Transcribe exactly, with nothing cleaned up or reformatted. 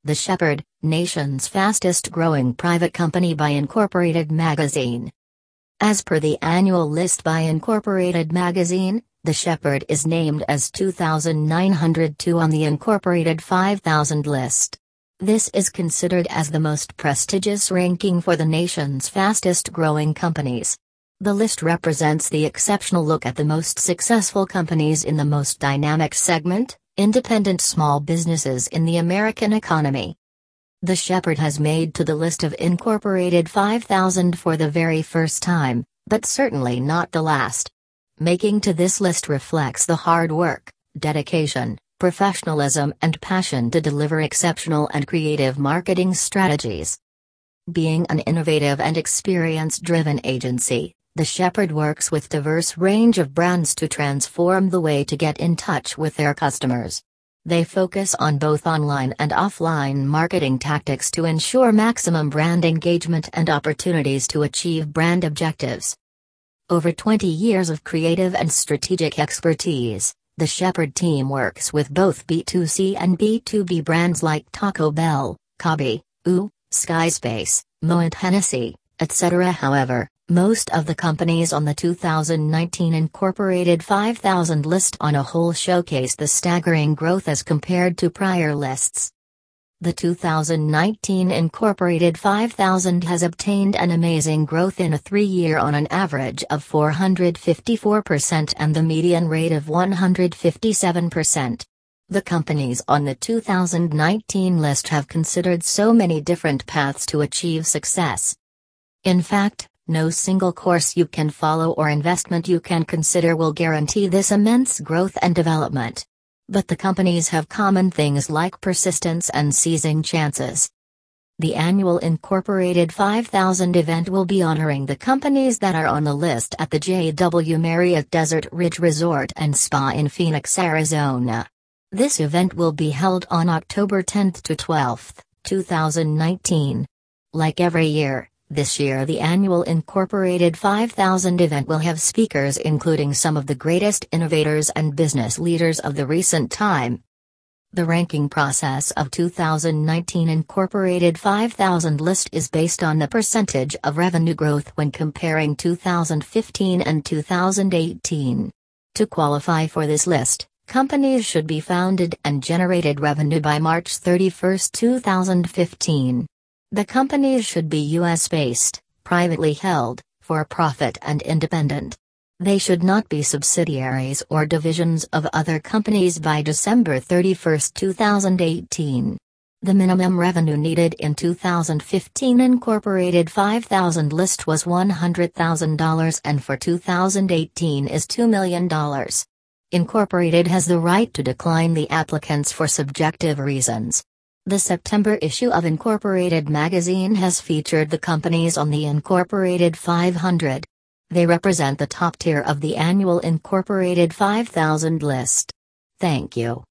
The Shepherd, nation's fastest growing private company by Incorporated Magazine. As per the annual list by Incorporated Magazine, The Shepherd is named as two thousand nine hundred two on the Incorporated five thousand list. This is considered as the most prestigious ranking for the nation's fastest growing companies. The list represents the exceptional look at the most successful companies in the most dynamic segment, independent small businesses in the American economy. The Shepherd has made to the list of Incorporated five thousand for the very first time, but certainly not the last. Making to this list reflects the hard work, dedication, professionalism and passion to deliver exceptional and creative marketing strategies. Being an innovative and experience-driven agency, The Shepherd works with diverse range of brands to transform the way to get in touch with their customers. They focus on both online and offline marketing tactics to ensure maximum brand engagement and opportunities to achieve brand objectives. Over twenty years of creative and strategic expertise, the Shepherd team works with both B two C and B two B brands like Taco Bell, Cobee, Oo, Skyspace, Moet Hennessy, et cetera. However, most of the companies on the two thousand nineteen Incorporated five thousand list on a whole showcase the staggering growth as compared to prior lists. The two thousand nineteen Incorporated five thousand has obtained an amazing growth in a three-year on an average of four hundred fifty-four percent and the median rate of one hundred fifty-seven percent. The companies on the two thousand nineteen list have considered so many different paths to achieve success. In fact, no single course you can follow or investment you can consider will guarantee this immense growth and development. But the companies have common things like persistence and seizing chances. The annual Incorporated five thousand event will be honoring the companies that are on the list at the J W Marriott Desert Ridge Resort and Spa in Phoenix, Arizona. This event will be held on October tenth to twelfth, two thousand nineteen. Like every year, this year the annual Incorporated five thousand event will have speakers including some of the greatest innovators and business leaders of the recent time. The ranking process of two thousand nineteen Incorporated five thousand list is based on the percentage of revenue growth when comparing two thousand fifteen and two thousand eighteen. To qualify for this list, companies should be founded and generated revenue by March thirty-first, two thousand fifteen. The companies should be U S-based, privately held, for-profit and independent. They should not be subsidiaries or divisions of other companies by December thirty-first, two thousand eighteen. The minimum revenue needed in two thousand fifteen Incorporated five thousand list was one hundred thousand dollars and for two thousand eighteen is two million dollars. Incorporated has the right to decline the applicants for subjective reasons. The September issue of Incorporated magazine has featured the companies on the Incorporated five hundred. They represent the top tier of the annual Incorporated five thousand list. Thank you.